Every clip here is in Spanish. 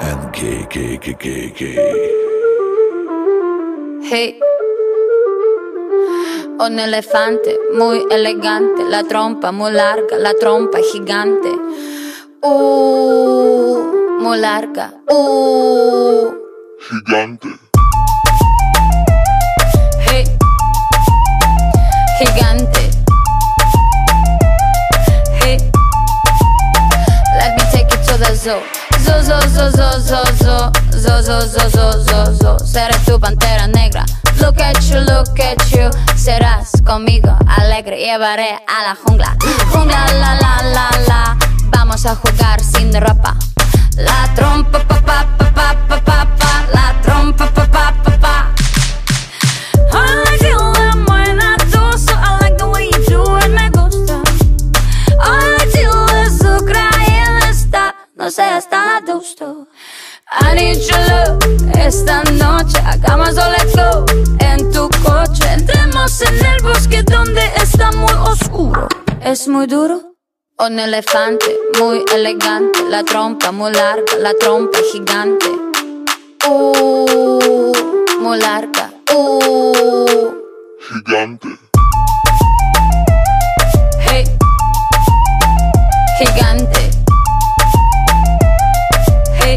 and gay. Hey, un elefante muy elegante, la trompa muy larga, la trompa gigante. Muy larga. Gigante. Hey, gigante. Hey, let me take you to the zoo. Zo. Seré tu pantera negra. Look at you. Serás conmigo alegre. Llevaré a la jungla. Jungla, la. Vamos a jugar sin ropa. La trompa, pa. La trompa, pa. I like it when I do so. I like the way you do it, me gusta. I like you, eso creen está. No seas tan adusto. I need your love. Esta noche hagamos all let's go. En tu coche entremos en el bosque donde está muy oscuro. Es muy duro. Un elefante muy elegante, la trompa muy larga, la trompa gigante. Muy larga. Gigante. Hey, gigante. Hey.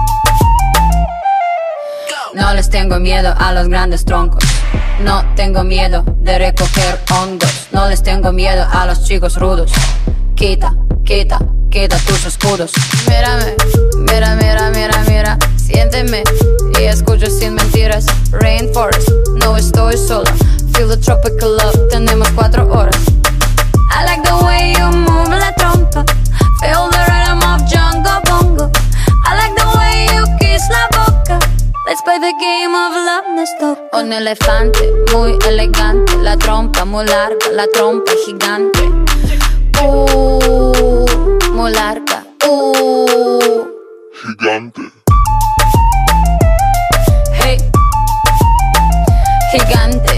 No les tengo miedo a los grandes troncos. No tengo miedo de recoger hongos. No les tengo miedo a los chicos rudos. Quita tus escudos. Mírame, mira. Siénteme y escucho sin mentiras. Rainforest, no estoy sola. Feel the tropical love, tenemos 4 horas. I like the way you move la trompa. Feel the rhythm of Jungle Bongo. I like the way you kiss la boca. Let's play the game of love, let's talk. Un elefante muy elegante, la trompa muy larga, la trompa gigante. Muy larga. Gigante. Hey, gigante.